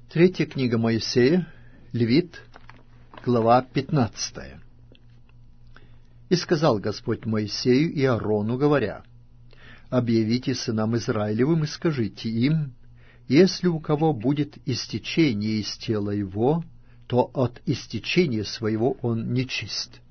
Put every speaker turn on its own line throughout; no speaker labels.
Третья книга Моисея, Левит, глава 15. «И сказал Господь Моисею и Аарону, говоря: объявите сынам Израилевым и скажите им: если у кого будет истечение из тела его, то от истечения своего он нечист.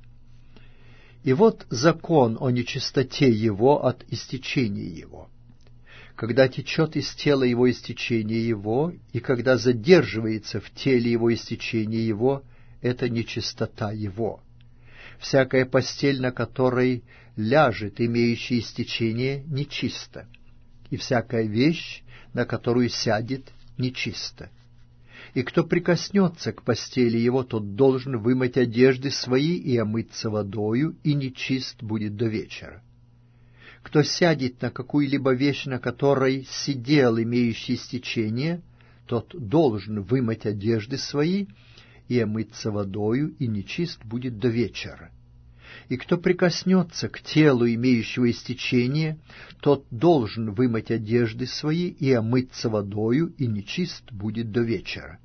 И вот закон о нечистоте его от истечения его. Когда течет из тела его истечение его, и когда задерживается в теле его истечение его, это нечистота его. Всякая постель, на которой ляжет имеющий истечение, нечиста, и всякая вещь, на которую сядет, нечиста. И кто прикоснется к постели его, тот должен вымыть одежды свои и омыться водою, и нечист будет до вечера. Кто сядет на какую-либо вещь, на которой сидел имеющий истечение, тот должен вымыть одежды свои и омыться водою, и нечист будет до вечера. И кто прикоснется к телу имеющего истечение, тот должен вымыть одежды свои и омыться водою, и нечист будет до вечера.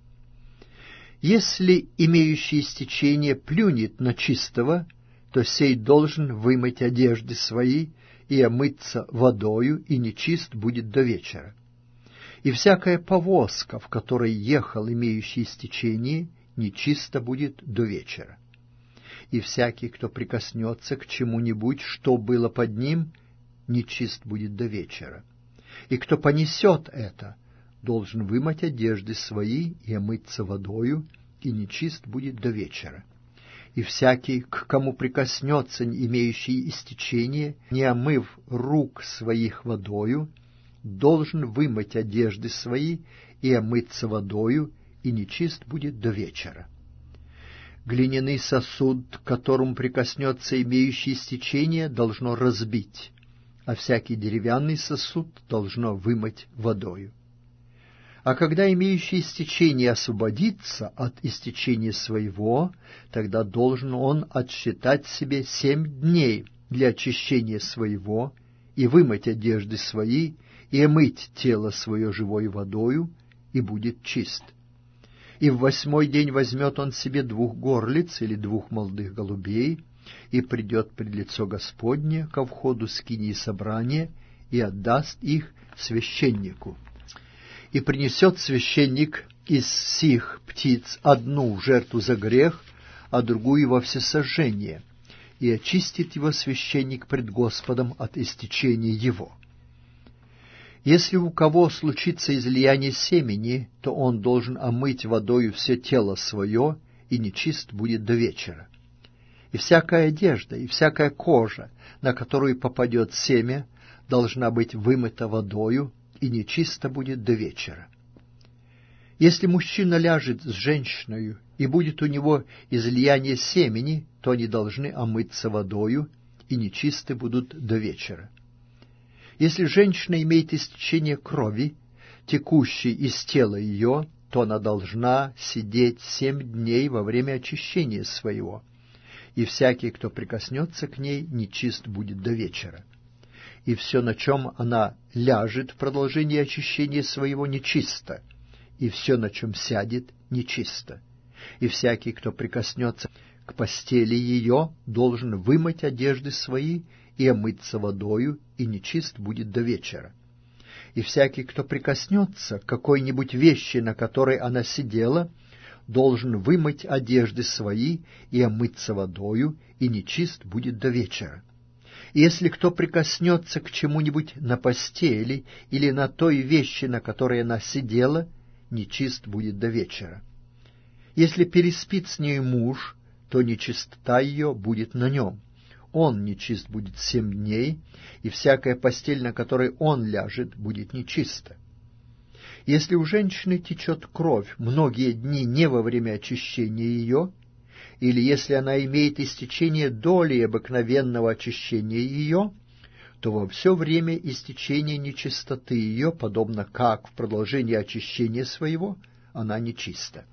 Если имеющий истечение плюнет на чистого, то сей должен вымыть одежды свои и омыться водою, и нечист будет до вечера. И всякая повозка, в которой ехал имеющий истечение, нечисто будет до вечера. И всякий, кто прикоснется к чему-нибудь, что было под ним, нечист будет до вечера. И кто понесет это, должен вымыть одежды свои и омыться водою, и нечист будет до вечера. И всякий, к кому прикоснется имеющий истечение, не омыв рук своих водою, должен вымыть одежды свои и омыться водою, и нечист будет до вечера. Глиняный сосуд, к которому прикоснется имеющий истечение, должно разбить, а всякий деревянный сосуд должно вымыть водою. А когда имеющий истечение освободится от истечения своего, тогда должен он отсчитать себе 7 дней для очищения своего, и вымыть одежды свои, и омыть тело свое живой водою, и будет чист. И в 8-й день возьмет он себе 2 горлиц или 2 молодых голубей, и придет пред лицо Господне ко входу скинии собрания, и отдаст их священнику. И принесет священник из сих птиц одну в жертву за грех, а другую во всесожжение, и очистит его священник пред Господом от истечения его. Если у кого случится излияние семени, то он должен омыть водою все тело свое, и нечист будет до вечера. И всякая одежда, и всякая кожа, на которую попадет семя, должна быть вымыта водою, и нечисто будет до вечера. Если мужчина ляжет с женщиной, и будет у него излияние семени, то они должны омыться водою, и нечисты будут до вечера. Если женщина имеет истечение крови, текущей из тела ее, то она должна сидеть 7 дней во время очищения своего, и всякий, кто прикоснется к ней, нечист будет до вечера. И все, на чем она ляжет в продолжении очищения своего, нечисто, и все, на чем сядет, нечисто. И всякий, кто прикоснется к постели ее, должен вымыть одежды свои и омыться водою, и нечист будет до вечера. И всякий, кто прикоснется к какой-нибудь вещи, на которой она сидела, должен вымыть одежды свои и омыться водою, и нечист будет до вечера. И если кто прикоснется к чему-нибудь на постели или на той вещи, на которой она сидела, нечист будет до вечера. Если переспит с ней муж, то нечистота ее будет на нем. Он нечист будет 7 дней, и всякая постель, на которой он ляжет, будет нечиста. Если у женщины течет кровь многие дни не во время очищения ее, или если она имеет истечение доли обыкновенного очищения ее, то во все время истечения нечистоты ее, подобно как в продолжении очищения своего, она нечиста.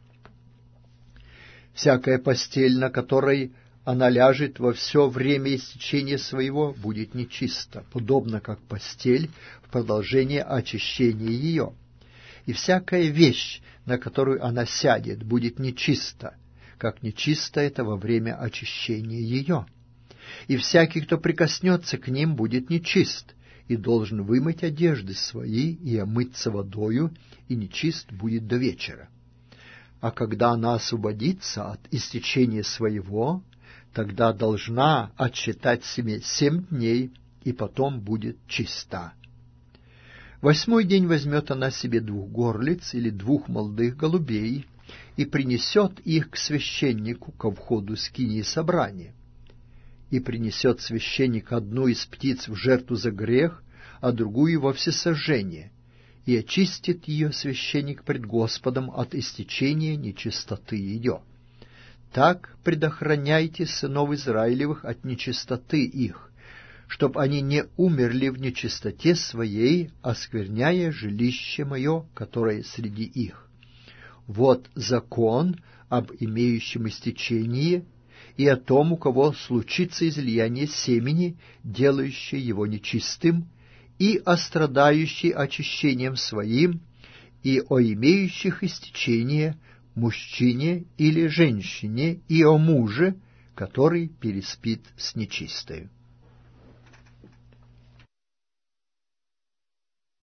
Всякая постель, на которой она ляжет во все время истечения своего, будет нечиста, подобно как постель в продолжение очищения ее. и всякая вещь, на которую она сядет, будет нечиста, как нечисто это во время очищения ее. И всякий, кто прикоснется к ним, будет нечист, и должен вымыть одежды свои и омыться водою, и нечист будет до вечера. А когда она освободится от истечения своего, тогда должна отсчитать себе 7 дней, и потом будет чиста. 8-й день возьмет она себе 2 горлиц или 2 молодых голубей и принесет их к священнику ко входу скинии собрания. И принесет священник 1 из птиц в жертву за грех, а другую во всесожжение, и очистит ее священник пред Господом от истечения нечистоты ее. Так предохраняйте сынов Израилевых от нечистоты их, чтоб они не умерли в нечистоте своей, оскверняя жилище мое, которое среди их. Вот закон об имеющем истечении и о том, у кого случится излияние семени, делающее его нечистым, и о страдающей очищением своим, и о имеющих истечение мужчине или женщине, и о муже, который переспит с нечистою.